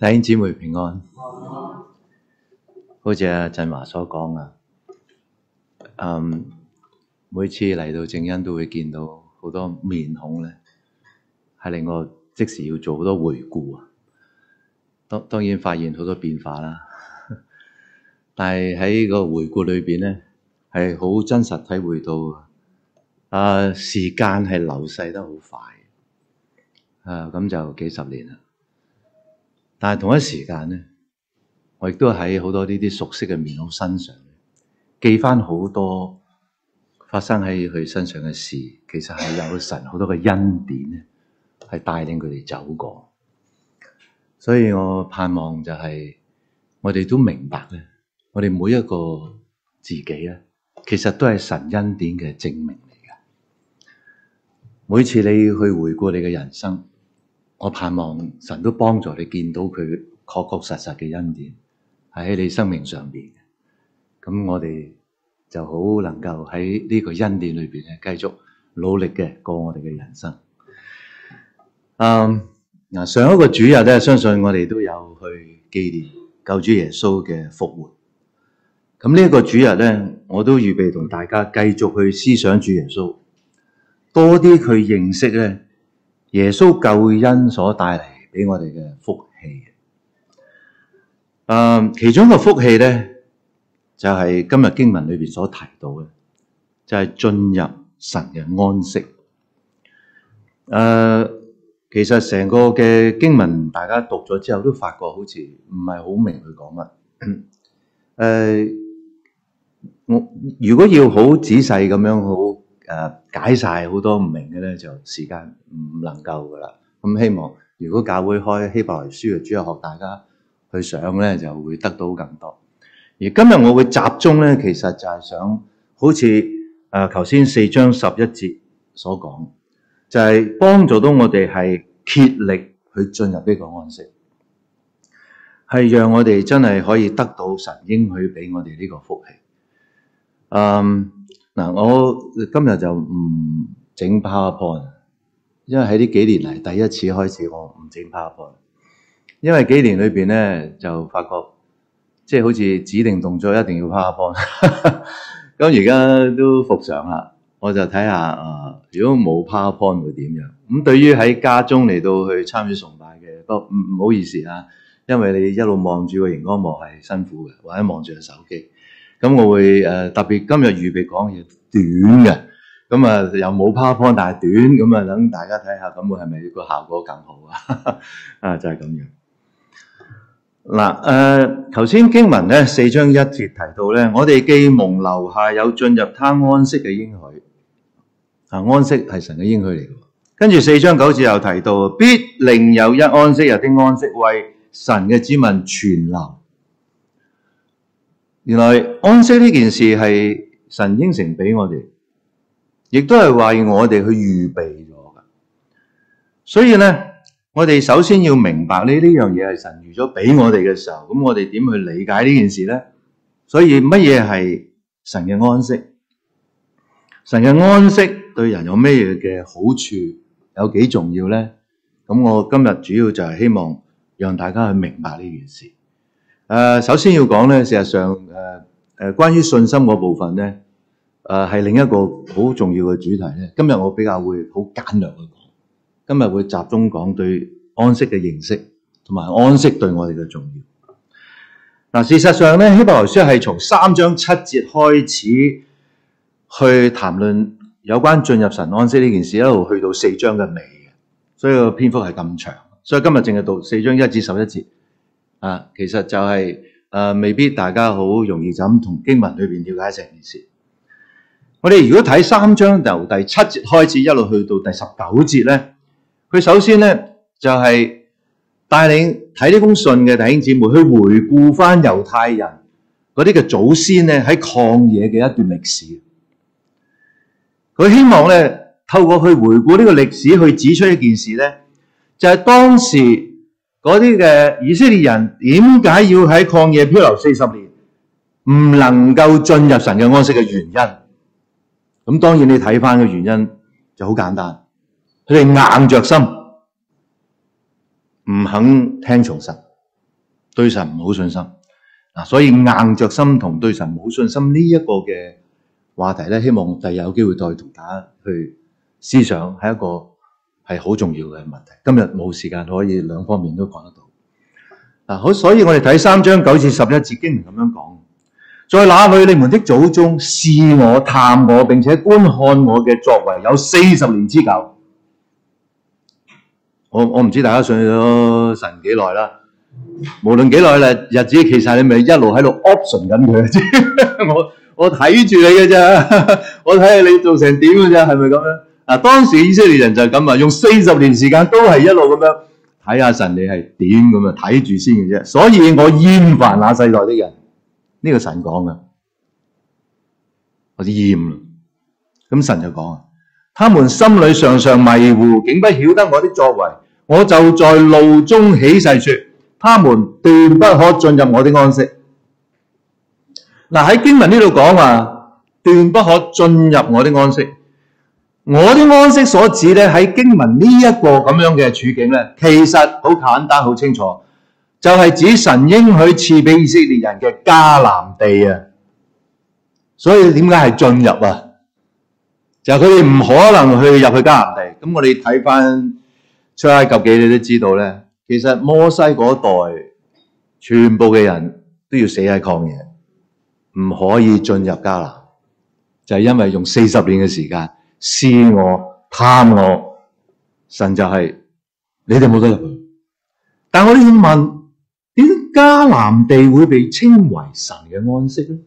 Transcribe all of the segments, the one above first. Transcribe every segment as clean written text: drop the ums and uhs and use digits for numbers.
弟兄姊妹平安。好似阿振華所講啊，每次嚟到正恩都會見到好多面孔咧，係令我即時要做好多回顧啊。當然發現好多變化啦，但係喺個回顧裏邊咧，係好真實體會到時間係流逝得好快咁就幾十年啦。但係同一時間咧，我亦都喺好多呢啲熟悉嘅面孔身上記翻好多發生喺佢身上嘅事，其實係有神好多嘅恩典咧，係帶領佢哋走過。所以我盼望就係我哋都明白咧，我哋每一個自己咧，其實都係神恩典嘅證明嚟嘅。每次你去回顧你嘅人生，我盼望神都幫助你見到佢確確實實嘅恩典係喺你生命上邊嘅。咁我哋就好能夠喺呢個恩典裏邊咧，繼續努力嘅過我哋嘅人生。上一個主日咧，相信我哋都有去紀念救主耶穌嘅復活。咁呢一個主日咧，我都預備同大家繼續去思想主耶穌，多啲去認識咧耶穌救恩所帶嚟俾我哋嘅福氣。其中一個福氣咧，就係今日經文裏邊所提到嘅，就係進入神嘅安息。其實成個嘅經文大家讀咗之後都發覺好似唔係好明佢講乜。我如果要好仔細咁樣好解晒好多唔明嘅咧，就時間唔能夠噶啦。咁希望如果教會開希伯來書嘅主日學，大家去上咧就會得到更多。而今日我會集中咧，其實就係想好似頭先4章11節所講，就係幫助到我哋係竭力去進入呢個安息，係讓我哋真係可以得到神應許俾我哋呢個福氣。我今日就唔整 PowerPoint， 因為喺呢幾年嚟第一次開始我唔整 PowerPoint， 因為幾年裏邊咧就發覺即係好似指定動作一定要 PowerPoint， 咁而家都復常啦，我就睇下如果冇 PowerPoint 會點樣？咁對於喺家中嚟到去參與崇拜嘅，不過唔好意思啊，因為你一路望住個熒光幕係辛苦嘅，或者望住個手機。咁我會特別今日預備講嘢短嘅，咁又冇 PowerPoint 但係短，咁等大家睇下，咁會係咪個效果更好啊？就係咁樣。嗱，頭先經文咧4章1節提到咧，我哋既蒙留下有進入他安息嘅應許。安息係神嘅應許嚟嘅。跟住4章9節又提到，必另有一安息日的安息，為神嘅子民存留。原來安息呢件事係神應承俾我哋，亦都係為我哋去預備咗嘅。所以咧，我哋首先要明白呢樣嘢係神預咗俾我哋嘅時候，咁我哋點去理解呢件事咧？所以乜嘢係神嘅安息？神嘅安息對人有咩嘅好處？有幾重要咧？咁我今日主要就係希望讓大家去明白呢件事。首先要講咧，事實上關於信心嗰部分咧，係另一個好重要嘅主題咧。今日我比較會好簡略去講，今日會集中講對安息嘅認識，同埋安息對我哋嘅重要。事實上咧，希伯來書係從3章7節開始去談論有關進入神安息呢件事，一路去到4章嘅尾嘅，所以個篇幅係咁長。所以今日淨係讀4章1至11節。其實就係未必大家好容易就咁從經文裏邊了解成件事。我哋如果睇3章由第7節開始一路去到第19節咧，佢首先咧就係帶領睇呢封信嘅弟兄姊妹去回顧翻猶太人嗰啲嘅祖先咧喺曠野嘅一段歷史。佢希望咧透過去回顧呢個歷史去指出一件事咧，就係當時嗰啲嘅以色列人點解要喺曠野漂流40年，唔能夠進入神嘅安息嘅原因。咁當然你睇翻嘅原因就好簡單，佢哋硬着心唔肯聽從神， 對神冇信心。所以硬着心同對神冇信心呢一個嘅話題咧，希望第日有機會再同大家去思想，係一個係好重要嘅問題。今日冇時間可以兩方面都講得到。好，所以我哋睇3章9至11節經文咁樣講，在那裏你們的祖宗試我、探我，並且觀看我嘅作為，有40年之久。我唔知大家信咗神幾耐啦，無論幾耐啦，日子其實你咪一路喺度 option 緊佢啫。我睇住你嘅啫，我睇下你做成點嘅啫，係咪咁樣？當時以色列人就係咁啊，用40年時間都係一路咁樣睇下神你係點咁啊，睇住先嘅啫。所以我厭煩那世代的人，呢個神講嘅，我厭啦。咁神就講啊，他們心裏常常迷糊，竟不曉得我的作為。我就在怒中起誓說，他們斷不可進入我的安息。喺經文呢度講話，斷不可進入我的安息。我的安息所指咧，喺經文呢一個咁樣嘅處境咧，其實好簡單好清楚，就係指神應許賜俾以色列人嘅迦南地啊。所以點解係進入啊？就係佢哋唔可能去入去迦南地。咁我哋睇翻出埃及記，你都知道咧，其實摩西嗰代全部嘅人都要死喺曠野，唔可以進入迦南，就係因為用40年嘅時間試我、探我，神就係你哋冇得入去。但我哋要問，點解迦南地會被稱為神嘅安息咧？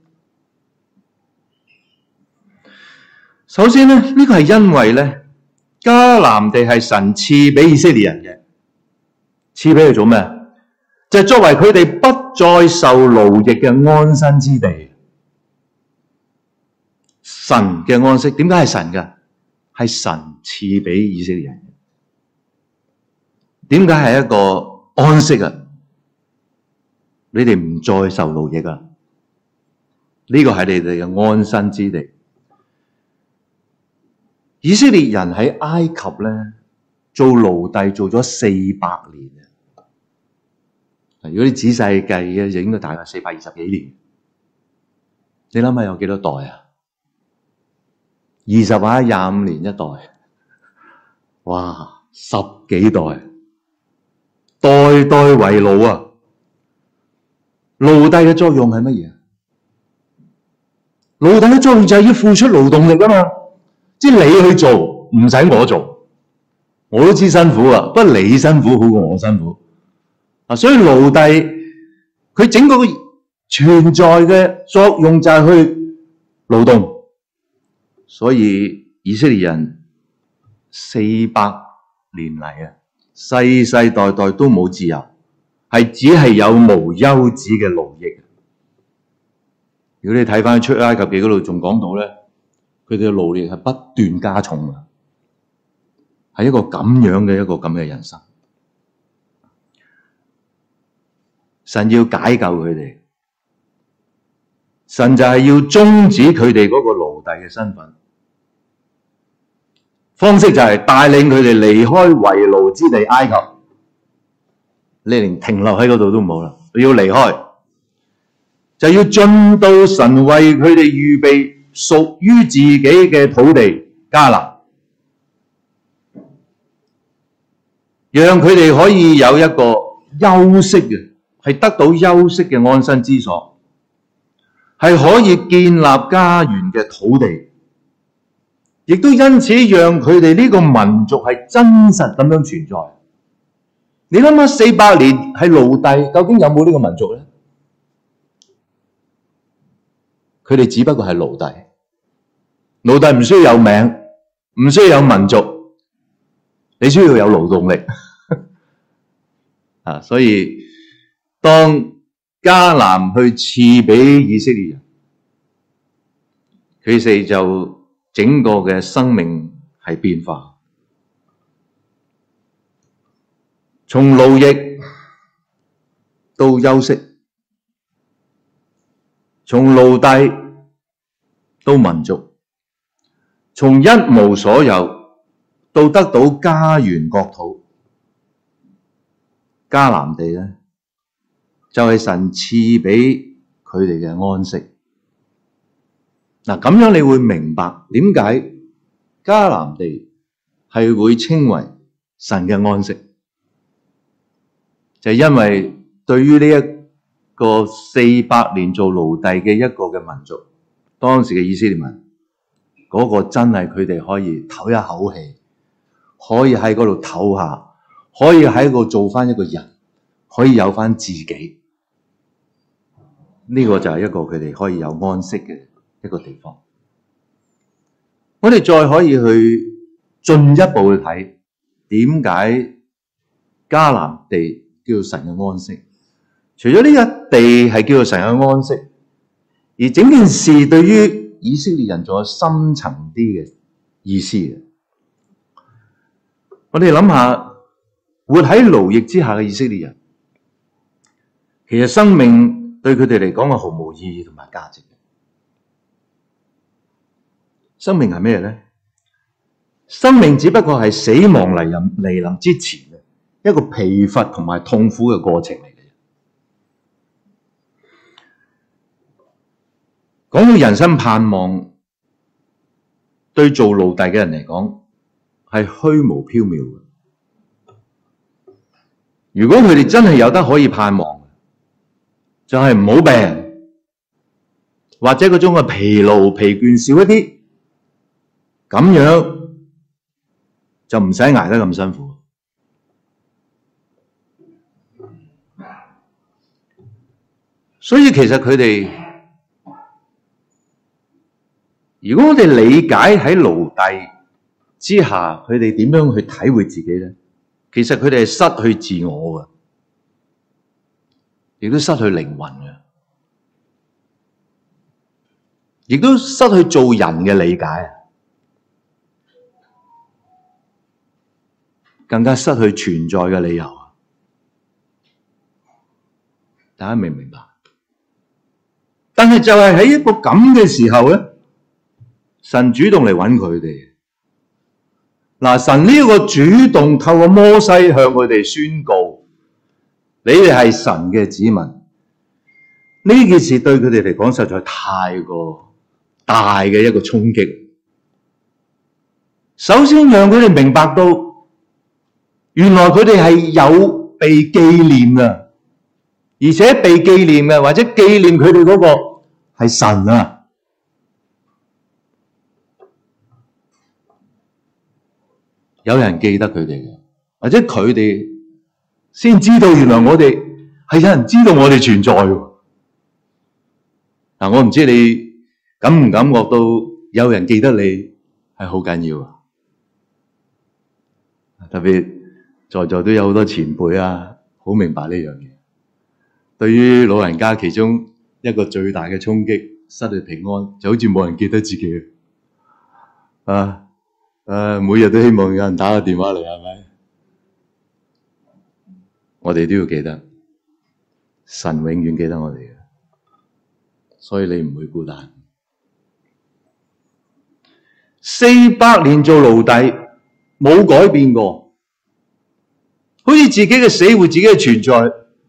首先咧，呢個係因為咧，迦南地係神賜俾以色列人嘅，賜俾佢做咩？就係作為佢哋不再受奴役嘅安身之地。神嘅安息，點解係神嘅？係神賜俾以色列人嘅。點解係一個安息啊？你哋唔再受奴役啊？呢個係你哋嘅安身之地。以色列人喺埃及咧做奴隸做咗400年啊！如果你仔細計嘅，就應該大概420幾年。你諗下有幾多代啊？20或者25年一代，哇，10幾代，代代為奴啊！奴隸嘅作用係乜嘢？奴隸嘅作用就係要付出勞動力啊嘛！即係你去做，唔使我做，我都知辛苦啊，不過你辛苦好過我辛苦啊！所以奴隸佢整個存在嘅作用就係去勞動，所以以色列人400年嚟啊，世世代代都冇自由，係只係有無休止嘅奴役。如果你睇翻出埃及記嗰度，仲講到咧，佢哋嘅勞力係不斷加重啊，係一個咁樣嘅人生。神要解救佢哋，神就係要終止佢哋嗰個奴隸嘅身份，方式就係帶領佢哋離開為奴之地埃及。你連停留喺嗰度都冇啦，你要離開，就要進到神為佢哋預備屬於自己嘅土地迦南，讓佢哋可以有一個休息嘅，係得到休息嘅安身之所，係可以建立家園嘅土地，亦都因此讓佢哋呢個民族係真實咁樣存在。你諗下400年係奴隸，究竟有冇呢個民族咧？佢哋只不過係奴隸，奴隸唔需要有名，唔需要有民族，你需要有勞動力啊！所以當迦南去賜俾以色列人，佢哋就整個嘅生命係變化，從奴役到休息，從奴隸到民族，從一無所有到得到家園國土。迦南地咧就係神賜俾佢哋嘅安息。嗱，咁樣你會明白點解迦南地係會稱為神嘅安息，就係因為對於呢一個400年做奴隸嘅一個嘅民族，當時嘅以色列民，嗰個真係佢哋可以唞一口氣，可以喺嗰度唞下，可以喺嗰度做翻一個人，可以有翻自己。呢個就係一個佢哋可以有安息嘅一個地方。我哋再可以去進一步去睇，點解迦南地叫做神嘅安息？除咗呢個地係叫做神嘅安息，而整件事對於以色列人仲有深層啲嘅意思嘅。我哋諗下，活喺奴役之下嘅以色列人，其實生命對佢哋嚟講係毫無意義同埋價值嘅。生命係咩咧？生命只不過係死亡嚟臨之前嘅一個疲乏同埋痛苦嘅過程嚟嘅。講到人生盼望，對做奴隸嘅人嚟講係虛無縹緲嘅。如果佢哋真係有得可以盼望，就係唔好病，或者嗰種嘅疲勞疲倦少一啲，咁樣就唔使捱得咁辛苦。所以其實佢哋，如果我哋理解喺奴隸之下，佢哋點樣去體會自己咧？其實佢哋係失去自我嘅，亦都失去靈魂嘅，亦都失去做人嘅理解，更加失去存在嘅理由。大家明唔明白？但係就係喺一個咁嘅時候咧，神主動嚟揾佢哋。嗱，神呢個主動透過摩西向佢哋宣告，你哋係神嘅子民。呢件事對佢哋嚟講實在太過大嘅一個衝擊。首先讓佢哋明白到，原來佢哋係有被紀念啊，而且被紀念嘅或者紀念佢哋嗰個係神啊。有人記得佢哋嘅，或者佢哋先知道原來我哋係有人知道我哋存在嘅。嗱，我唔知你感唔感覺到有人記得你係好緊要啊！特別在座都有好多前輩啊，好明白呢樣嘢。對於老人家其中一個最大嘅衝擊，失去平安，就好似冇人記得自己每日都希望有人打個電話嚟，係咪？我哋都要記得，神永遠記得我哋嘅，所以你唔會孤單。400年做奴隸，冇改變過，好似自己嘅死活、自己嘅存在，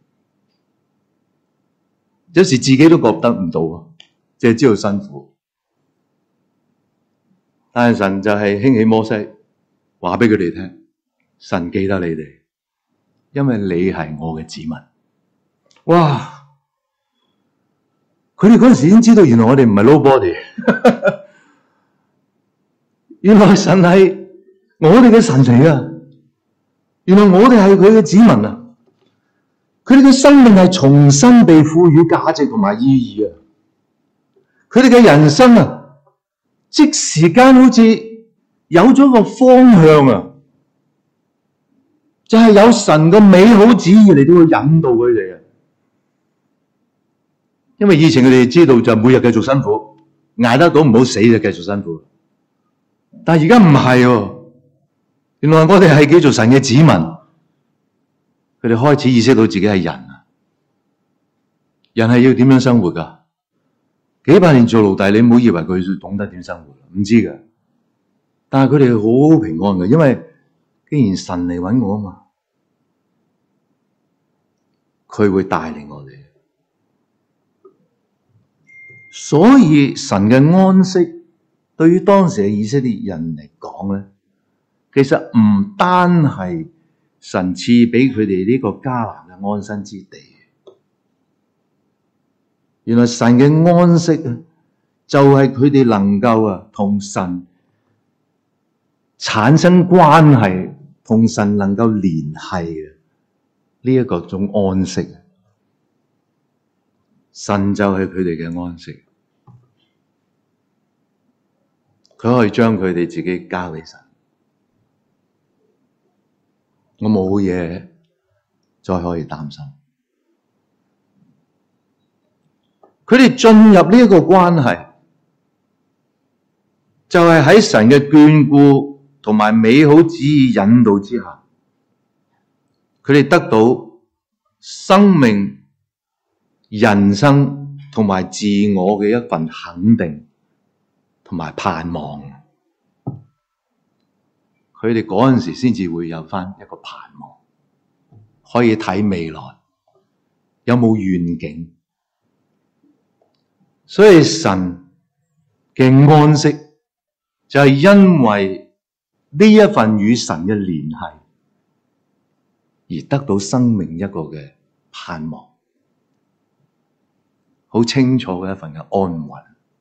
有時自己都覺得唔到，淨係知道辛苦。但係神就係興起摩西，話俾佢哋聽，神記得你哋，因為你係我嘅子民。哇！佢哋嗰陣時已經知道，原來我哋唔係 nobody， 原來神係我哋嘅神嚟啊！原來我哋係佢嘅子民啊！佢哋嘅生命係重新被賦予價值同埋意義啊！佢哋嘅人生啊！即時間好似有咗個方向啊，就係有神嘅美好旨意嚟到去引導佢哋啊。因為以前佢哋知道就每日繼續辛苦，捱得到唔好死就繼續辛苦。但係而家唔係喎，原來我哋係叫做神嘅子民，佢哋開始意識到自己係人啊。人係要點樣生活㗎？幾百年做奴隸，你唔好以為佢懂得點生活，唔知㗎。但係佢哋好平安嘅，因為既然神嚟揾我啊嘛， 佢會帶領我哋。所以神嘅安息對於當時嘅以色列人嚟講咧，其實唔單係神賜俾佢哋呢個迦南嘅安身之地。原來神嘅安息啊，就係佢哋能夠同神產生關係，同神能夠聯繫嘅呢一個種安息。神就係佢哋嘅安息，佢可以將佢哋自己交俾神。我冇嘢再可以擔心。佢哋進入呢一個關係，就係喺神嘅眷顧同埋美好旨意引導之下，佢哋得到生命、人生同埋自我嘅一份肯定同埋盼望。佢哋嗰陣時先至會有返一個盼望，可以睇未來，有冇願景。所以神嘅安息就係因為呢一份與神嘅聯繫而得到生命一個嘅盼望，好清楚嘅一份嘅安穩。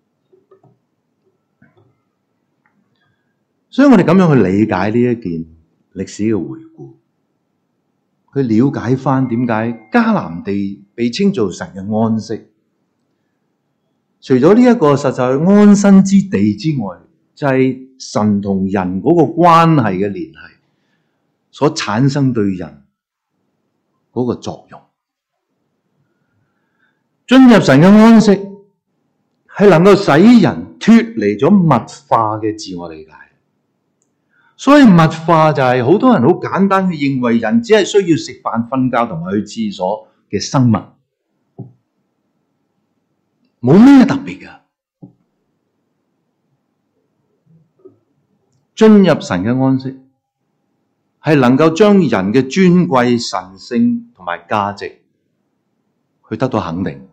所以我哋咁樣去理解呢一件歷史嘅回顧，去了解翻點解迦南地被稱做神嘅安息。除咗呢一個實在係安身之地之外，就係神同人嗰個關係嘅聯繫所產生對人嗰個作用。進入神嘅安息係能夠使人脫離咗物化嘅自我理解。所以物化就係好多人好簡單去認為人只係需要食飯、瞓覺同埋去廁所嘅生物。冇咩特別㗎。進入神嘅安息，係能夠將人嘅尊貴、神聖同埋價值去得到肯定。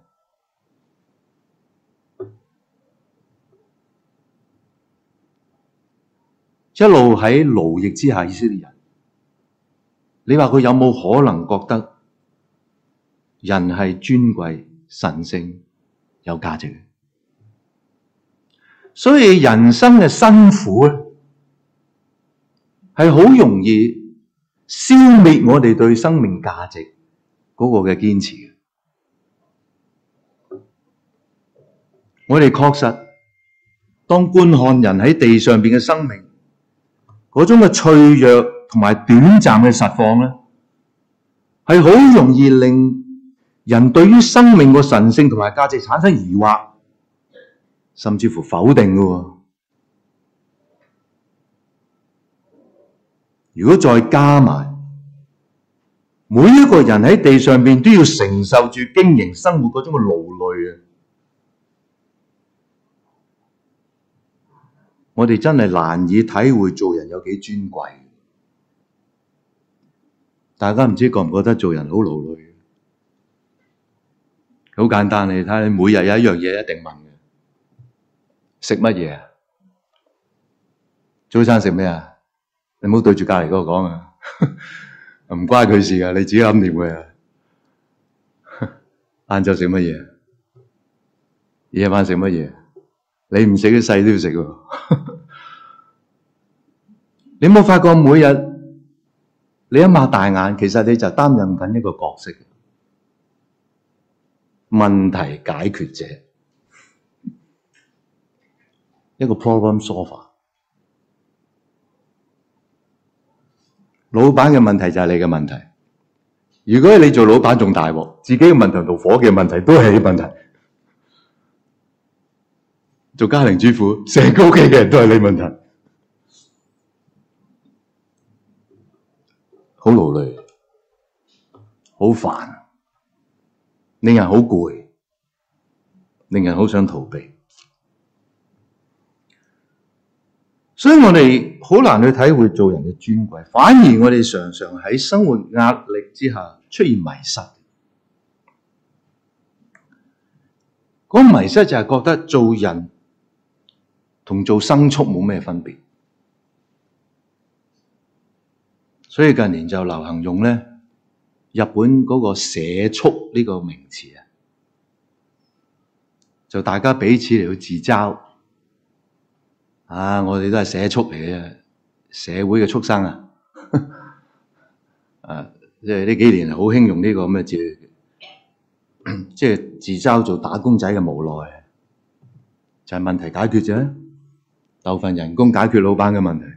一路喺奴役之下，以色列人，你話佢有冇可能覺得人係尊貴、神聖、有價值？所以人生嘅辛苦咧，係好容易消滅我哋對生命價值嗰個嘅堅持嘅。我哋確實當觀看人喺地上邊嘅生命嗰種嘅脆弱同埋短暫嘅實況咧，係好容易令人對於生命個神聖同埋價值產生疑惑，甚至乎否定嘅。如果再加埋每一個人喺地上邊都要承受住經營生活嗰種嘅勞累啊，我哋真係難以體會做人有幾尊貴。大家唔知覺唔覺得做人好勞累？好簡單，你睇下，你每日有一樣嘢一定問嘅，食乜嘢啊？早餐食咩啊？你唔好對住隔籬嗰個講啊，唔關佢事噶，你自己諗掂佢啊。晏晝食乜嘢？夜晚食乜嘢？你唔食啲細都要食喎。你有冇發覺每日你一擘大眼，其實你就擔任緊一個角色，問題解決者，一個 problem solver。老闆嘅問題就係你嘅問題。如果你做老闆仲大鑊，自己嘅問題同伙計嘅問題都係問題。做家庭主婦，成個屋企嘅人都係你問題，好勞累，好煩，令人好攰，令人好想逃避。所以我哋好難去體會做人嘅尊貴，反而我哋常常喺生活壓力之下出現迷失。 嗰個迷失就係覺得做人同做牲畜冇咩分別，所以近年就流行用咧日本嗰個社畜呢個名詞啊，就大家彼此嚟去自嘲啊！我哋都係社畜嚟嘅，社會嘅畜生啊！啊，即係呢幾年好興用呢個咁嘅字，即係自嘲做打工仔嘅無奈，就係問題解決啫，鬥份人工解決老闆嘅問題。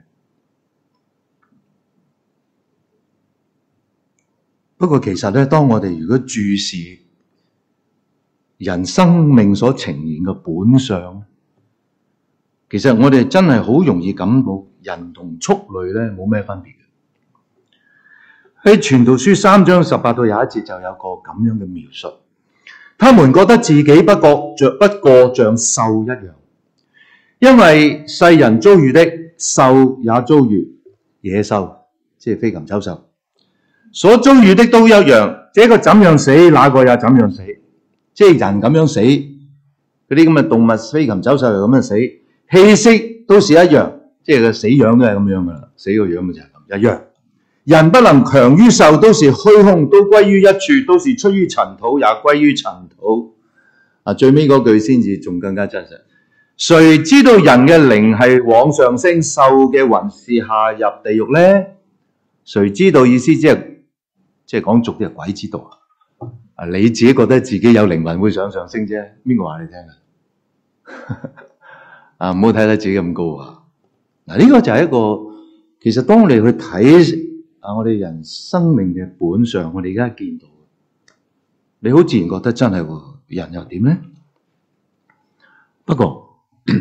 不過其實咧，當我哋如果注視人生命所呈現嘅本相，其實我哋真係好容易感到人同畜類咧冇咩分別嘅。喺傳道書3章18到21節就有個咁樣嘅描述，他們覺得自己不過像獸一樣，因為世人遭遇的，獸也遭遇，野獸即係飛禽走獸所遭遇的都一樣，這個怎樣死，那個也怎樣死，即係人咁樣死，嗰啲咁嘅動物飛禽走獸又咁樣死，氣息都是一樣，即係個死樣都係咁樣噶啦，死個樣咪就係咁一樣。人不能強於獸，都是虛空，都歸於一處，都是出於塵土，也歸於塵土。啊，最尾嗰句先至仲更加真實。誰知道人嘅靈係往上升，獸嘅魂是下入地獄呢？誰知道意思即係講俗啲係鬼知道啊！你自己覺得自己有靈魂會上升啫，邊個話你聽啊？啊，唔好睇得自己咁高啊！嗱，呢個就係一個，其實當你去睇我哋人生命嘅本相，我哋而家見到，你好自然覺得真係喎，人又點咧？不過，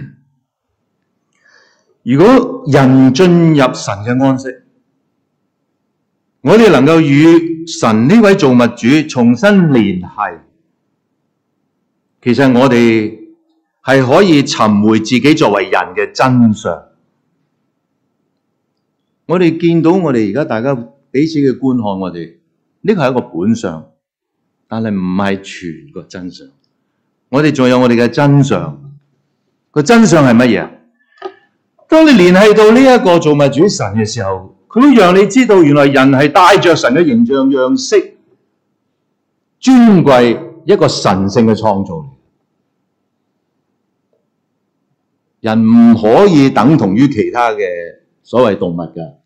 如果人進入神嘅安息，我哋能夠與神呢位造物主重新聯繫，其實我哋係可以尋回自己作為人嘅真相。我哋見到我哋而家大家彼此嘅觀看我哋，呢個係一個本相，但係唔係全個真相。我哋仲有我哋嘅真相，個真相係乜嘢？當你聯繫到呢一個造物主神嘅時候，佢會讓你知道原來人係帶着神嘅形象樣式，尊貴一個神聖嘅創造嚟。人唔可以等同於其他嘅所謂動物㗎，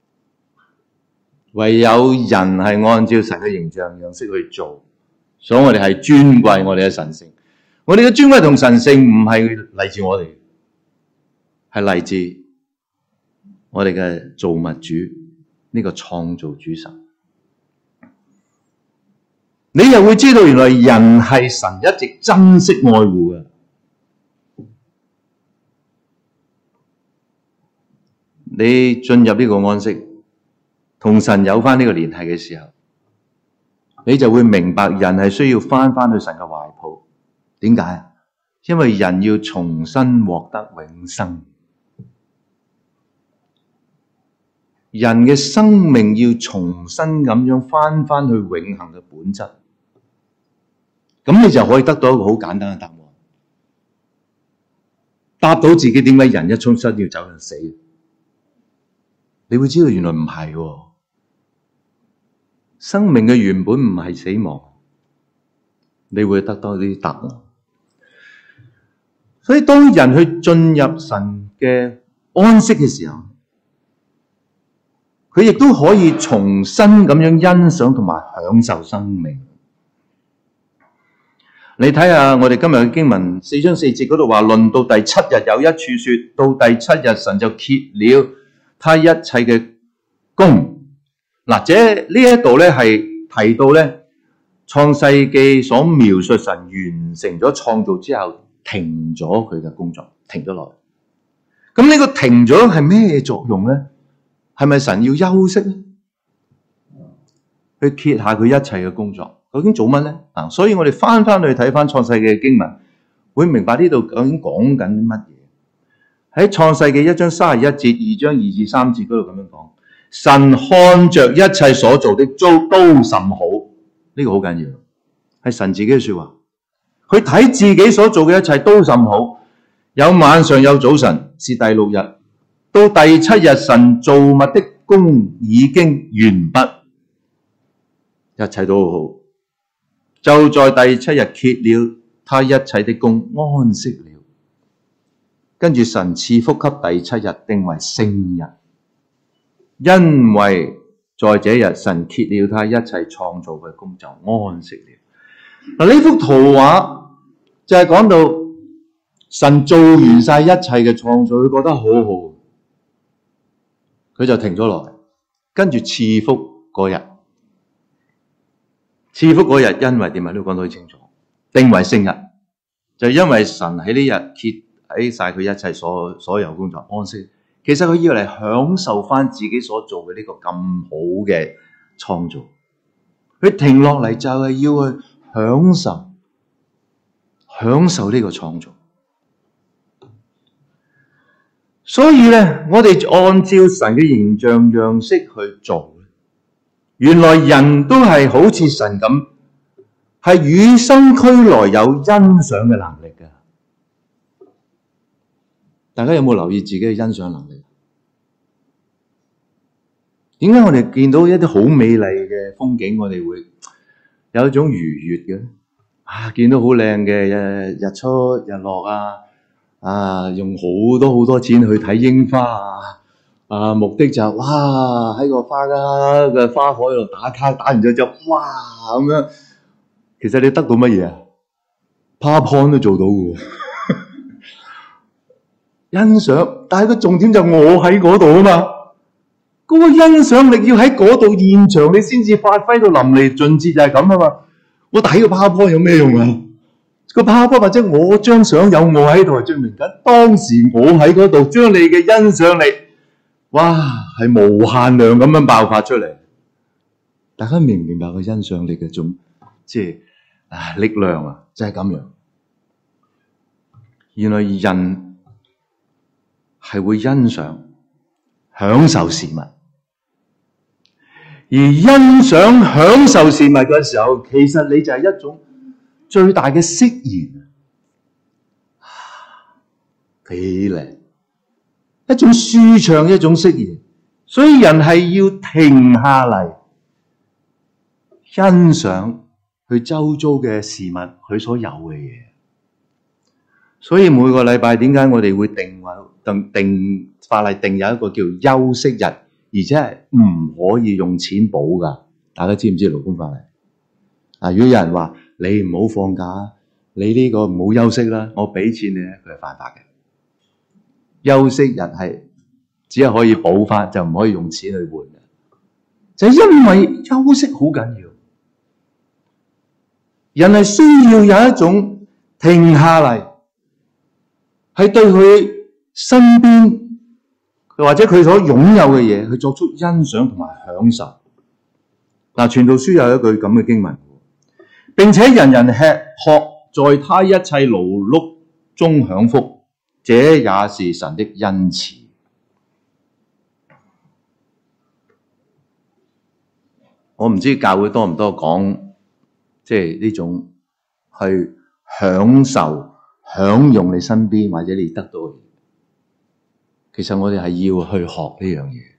唯有人係按照神嘅形象樣式去做，所以我哋係尊貴我哋嘅神聖。我哋嘅尊貴同神聖唔係嚟自我哋，係嚟自我哋嘅造物主，呢個創造主神。你又會知道原來人係神一直珍惜愛護嘅。你進入呢個安息，同神有翻呢個聯繫嘅時候，你就會明白人係需要翻去神嘅懷抱。點解？因為人要重新獲得永生，人嘅生命要重新咁樣翻去永恆嘅本質，咁你就可以得到一個好簡單嘅答案，答到自己點解人一出生要走向死。你會知道原來唔係喎，生命嘅原本唔係死亡，你會得到啲答案。所以當人去進入神嘅安息嘅時候，佢亦都可以重新咁樣欣賞同埋享受生命。你睇下我哋今日嘅經文4章4節嗰度話，論到第7日有一處說，到第7日神就歇了他一切嘅工。嗱，呢一度咧係提到咧創世記所描述神完成咗創造之後停咗佢嘅工作，停咗落嚟。咁呢個停咗係咩作用咧？係咪神要休息咧？去歇下佢一切嘅工作，究竟做乜咧？所以我哋翻去睇翻創世記嘅經文，會明白呢度究竟講緊啲乜嘢。喺創世記1章31節、2章2至3節嗰度咁樣講，神看着一切所做的都甚好，呢個好緊要，係神自己嘅說話。 佢睇自己所做嘅一切都甚好，有晚上有早晨，是第6日。到第7日，神造物的工已經完畢，一切都好好。就在第7日歇了他一切的工，安息了。跟住神賜福給第7日，定為聖日，因為在這日神歇了他一切創造嘅工，就安息了。嗱，呢幅圖畫就係講到神做完晒一切嘅創造，佢覺得好好，佢就停咗落嚟，跟住賜福嗰日。賜福嗰日，因為點啊？都講得好清楚，定為聖日，就因為神喺呢日歇喺晒佢一切所有工作安息。其實佢要嚟享受翻自己所做嘅呢個咁好嘅創造，佢停落嚟就係要去享受呢個創造。所以咧，我哋按照神嘅形象樣式去做。原來人都係好似神咁，係與生俱來有欣賞嘅能力嘅。大家有冇留意自己嘅欣賞能力？點解我哋見到一啲好美麗嘅風景，我哋會有一種愉悅嘅？見到好靚嘅日出日落用好多錢去睇櫻花目的就哇喺個花嘅花海度打卡，打完咗之後哇咁樣，其實你得到乜嘢啊？PowerPoint 都做到嘅，欣賞。但係個重點就我喺嗰度啊嘛，嗰個欣賞力要喺嗰度現場，你先至發揮到淋漓盡致，就係咁啊嘛。我睇個 PowerPoint 有咩用啊？個 PowerPoint或者我張相有我喺度，係證明緊當時我喺嗰度，將你嘅欣賞力。哇，係無限量咁樣爆發出嚟，大家明唔明白個欣賞力嘅種力量啊？就係咁樣。原來人係會欣賞、享受事物，而欣賞、享受事物嘅時候，其實你就係一種最大嘅釋然，幾靚！一種舒暢，一種釋然，所以人係要停下嚟欣賞佢周遭嘅事物，佢所有嘅嘢。所以每個禮拜點解我哋會定法例定有一個叫休息日，而且係唔可以用錢補㗎？大家知唔知勞工法例？如果有人話你唔好放假，你呢個唔好休息啦，我俾錢你咧，佢係犯法嘅。休息日係只係可以補翻，就唔可以用錢去換嘅。就係因為休息好緊要，人係需要有一種停下嚟，係對佢身邊或者佢所擁有嘅嘢去作出欣賞同埋享受。傳道書有一句咁嘅經文，並且人人吃喝，在他一切勞碌中享福。這也是神的恩賜。我唔知教會多唔多講，呢種去享受、享用你身邊或者你得到嘅嘢。其實我哋係要去學呢樣嘢。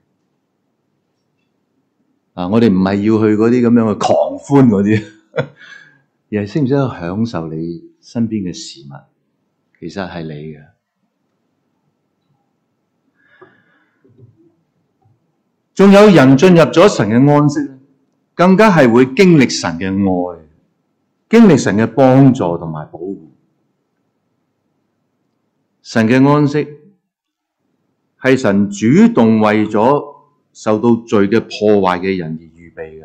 我哋唔係要去嗰啲咁樣嘅狂歡嗰啲，而係識唔識得享受你身邊嘅事物，其實係你嘅。仲有人進入咗神嘅安息，更加係會經歷神嘅愛，經歷神嘅幫助同埋保護。神嘅安息係神主動為咗受到罪嘅破壞嘅人而預備嘅。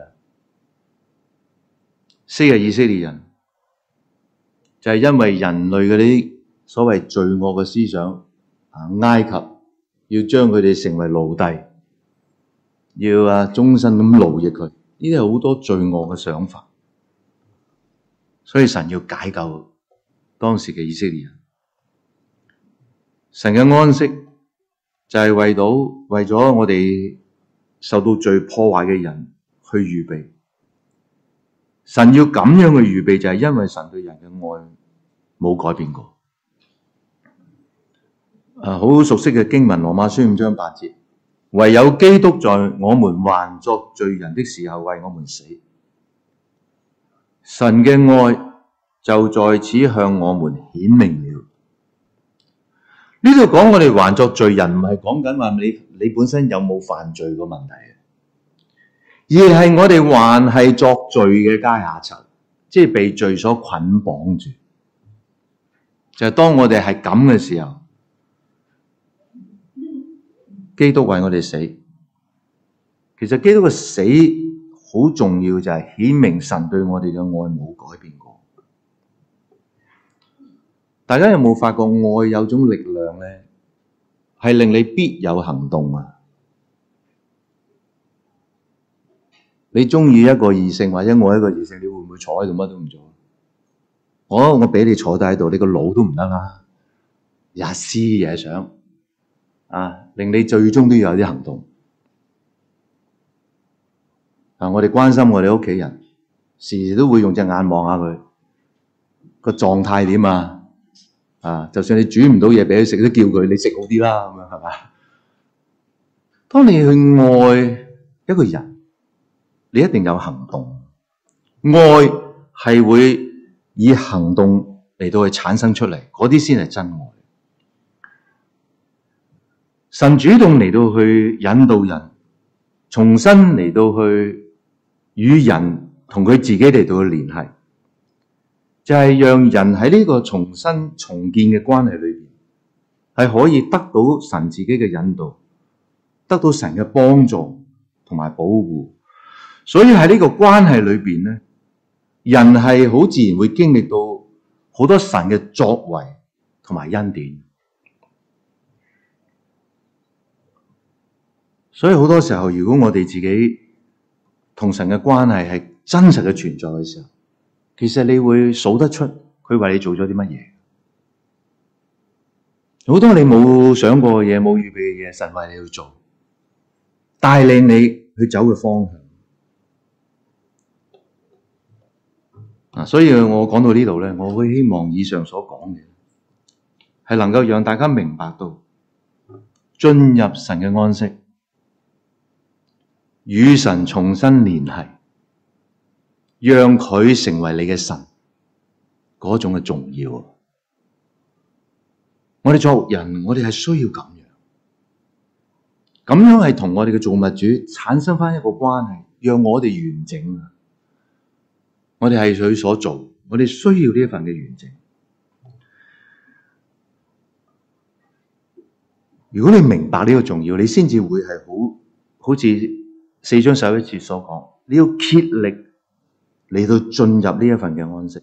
昔日以色列人就係因為人類嗰啲所謂罪惡嘅思想，埃及要將佢哋成為奴隸，要終身咁奴役佢，呢啲係好多罪惡嘅想法，所以神要解救當時嘅以色列人。神嘅安息就係為咗我哋受到罪破壞嘅人去預備。神要咁樣嘅預備，就係因為神對人嘅愛， 冇改變過。好熟悉嘅經文，羅馬書5章8節，唯有基督在我們還作罪人的時候為我們死，神嘅愛就在此向我們顯明了。呢度講我哋還作罪人，唔係講緊話你本身有冇犯罪個問題，而係我哋還係作罪嘅階下囚，即係被罪所捆綁住。就係當我哋係咁嘅時候，基督為我哋死。其實基督嘅死好重要，就係顯明神對我哋嘅愛冇改變過。大家有冇發覺愛有種力量咧，係令你必有行動啊？你中意一個異性或者愛一個異性，你會唔會坐喺度乜都唔做？我俾你坐低喺度，你個腦都唔得啦，日思夜想令你最終都要有啲行動。我哋關心我哋屋企人，時時都會用隻眼望下佢個狀態點啊！就算你煮唔到嘢俾佢食，都叫佢你食好啲啦，咁樣係嘛？當你去愛一個人，你一定有行動。愛係會以行動嚟到去產生出嚟，嗰啲先係真愛。神主動嚟到去引導人，重新嚟到去與人同佢自己嚟到去聯繫，就係讓人喺呢個重新重建嘅關係裏邊，係可以得到神自己嘅引導，得到神嘅幫助同埋保護。所以喺呢個關係裏邊咧，人係好自然會經歷到好多神嘅作為同埋恩典。所以好多時候，如果我哋自己同神嘅關係係真實嘅存在嘅時候，其實你會數得出佢為你做咗啲乜嘢。好多你冇想過嘅嘢，冇預備嘅嘢，神為你去做，帶領你去走嘅方向。所以我講到呢度咧，我會希望以上所講嘅係能夠讓大家明白到進入神嘅安息，與神重新聯繫，讓佢成為你嘅神嗰種嘅重要。我哋作人，我哋係需要咁樣係同我哋嘅造物主產生翻一個關係，讓我哋完整。我哋係佢所做，我哋需要呢一份嘅完整。如果你明白呢個重要，你先至會係好似4章11節所講，你要竭力嚟到進入呢一份嘅安息。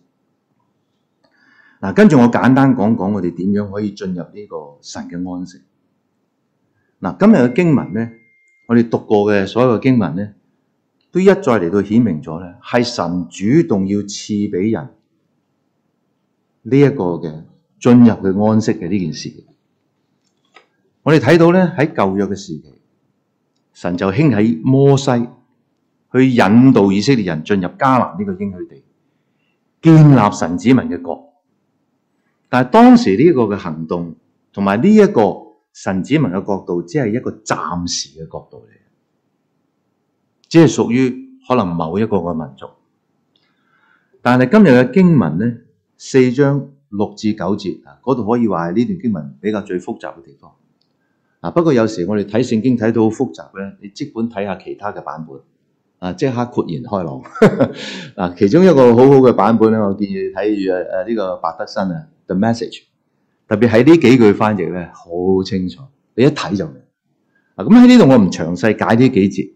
跟住我簡單講講我哋點樣可以進入呢個神嘅安息。今日嘅經文咧，我哋讀過嘅所有嘅經文咧，都一再嚟到顯明咗咧，係神主動要賜俾人呢一個嘅進入嘅安息嘅呢件事。我哋睇到咧，喺舊約嘅時期，神就興起摩西去引導以色列人進入迦南呢個應許地，建立神子民嘅國。但係當時呢個嘅行動同埋呢一個神子民嘅國度，只係一個暫時嘅國度嚟，只係屬於可能某一個嘅民族。但係今日嘅經文咧，4章6至9節嗰度可以話係呢段經文比較最複雜嘅地方。不過有時我哋睇聖經睇到好複雜咧，你即管睇下其他嘅版本，即刻豁然開朗。其中一個好好嘅版本咧，我建議睇住呢個白德森The Message， 特別喺呢幾句翻譯咧好清楚，你一睇就明。咁喺呢度我唔詳細解呢幾節，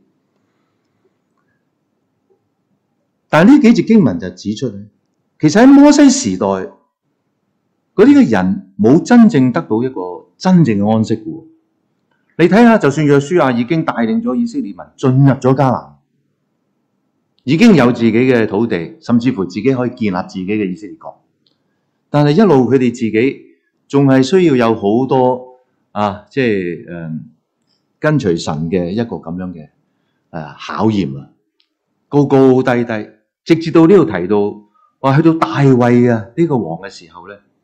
但係呢幾節經文就指出咧，其實喺摩西時代嗰啲嘅人冇真正得到一個真正嘅安息嘅。你睇下，就算約書亞已經帶領咗以色列民進入咗迦南，已經有自己嘅土地，甚至乎自己可以建立自己嘅以色列國，但係一路佢哋自己仲係需要有好多跟隨神嘅一個咁樣嘅考驗啊，高高低低，直至到呢度提到話去到大衛呢個王嘅時候咧，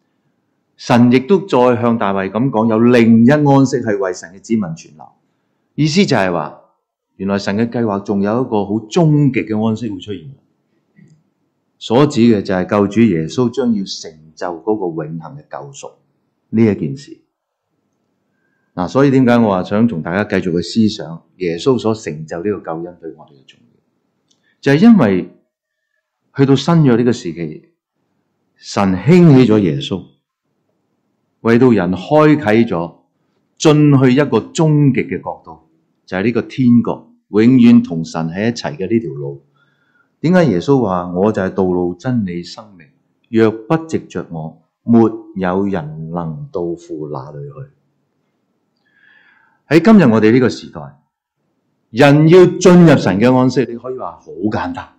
神亦都再向大衛咁講，有另一安息係為神嘅子民存留。意思就係話，原來神嘅計劃仲有一個好終極嘅安息會出現。所指嘅就係救主耶穌將要成就嗰個永恆嘅救贖呢一件事。所以點解我話想同大家繼續去思想耶穌所成就呢個救恩對我哋嘅重要，就係因為去到新約呢個時期，神興起咗耶穌，為到人開啟咗進去一個終極嘅國度，就係呢個天國，永遠同神喺一齊嘅呢條路。點解耶穌話我就係道路真理生命，若不藉着我，沒有人能到父那裏去。喺今日我哋呢個時代，人要進入神嘅安息，你可以話好簡單，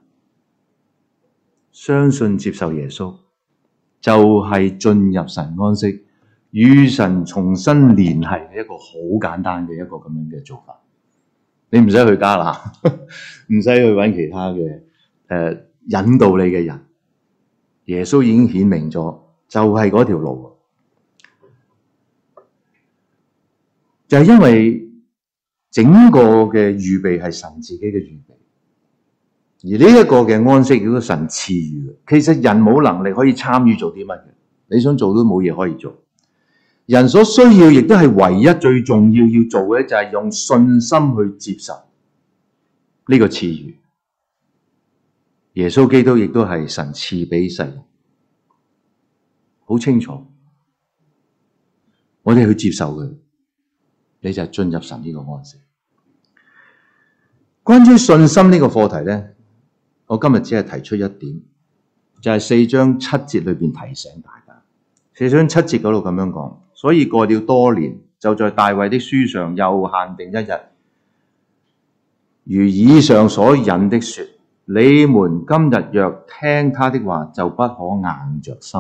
相信接受耶穌就係進入神安息，與神重新聯繫嘅一個好簡單嘅一個咁樣嘅做法。你唔使去加拿，唔使去揾其他嘅引導你嘅人，耶穌已經顯明咗，就係嗰條路。就係因為整個嘅預備係神自己嘅預備，而呢一個嘅安息亦都神賜予嘅。其實人冇能力可以參與做啲乜嘅，你想做都冇嘢可以做。人所需要亦都係唯一最重要要做嘅，就係用信心去接受呢個賜予。耶穌基督亦都係神賜俾世人，好清楚，我哋去接受佢，你就係進入神呢個安息。關於信心呢個課題咧，我今日只係提出一點，就係4章7節裏邊提醒大家。4章7節嗰度咁樣講，所以過了多年，就在大衛的書上又限定一日，如以上所引的說，你們今日若聽他的話，就不可硬着心。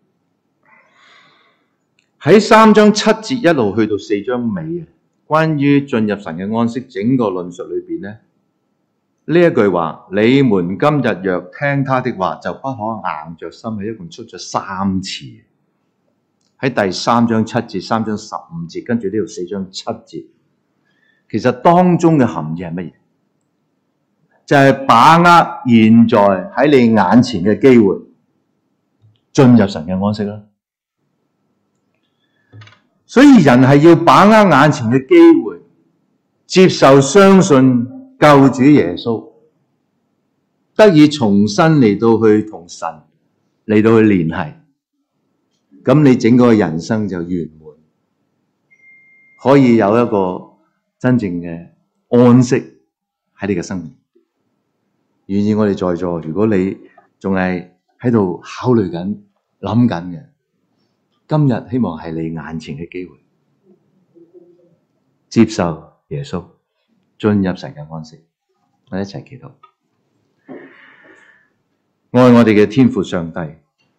喺3章7節一路去到4章尾，關於進入神嘅安息整個論述裏邊咧，呢一句話，你們今日若聽他的話，就不可硬着心，係一共出咗3次。喺第3章7節、3章15節，跟住呢度4章7節，其實當中嘅含義係乜嘢？就係把握現在喺你眼前嘅機會，進入神嘅安息啦。所以人係要把握眼前嘅機會，接受相信救主耶穌，得以重新嚟到去同神嚟到去聯繫，咁你整個人生就圓滿，可以有一個真正嘅安息喺你嘅生命。願意我哋在座，如果你仲係喺度考慮緊、諗緊嘅，今日希望係你眼前嘅機會，接受耶穌，進入神嘅安息。我哋一齊祈禱。愛我哋嘅天父上帝，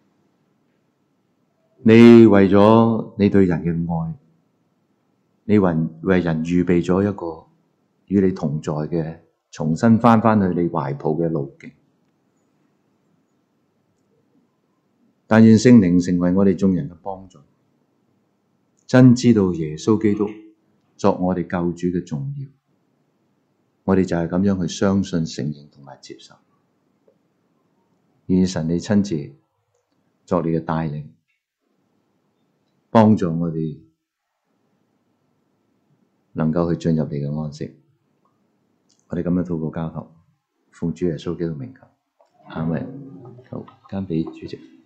你為咗你對人嘅愛，你為人預備咗一個與你同在嘅，重新返去你懷抱嘅路徑。但願聖靈成為我哋眾人嘅幫助，真知道耶穌基督作我哋救主嘅重要，我哋就係咁樣去相信、承認同埋接受。願神你親自作你嘅帶領，幫助我哋能夠去進入你嘅安息。我哋咁樣禱告交託，奉主耶穌基督名求，阿們。好，交俾主席。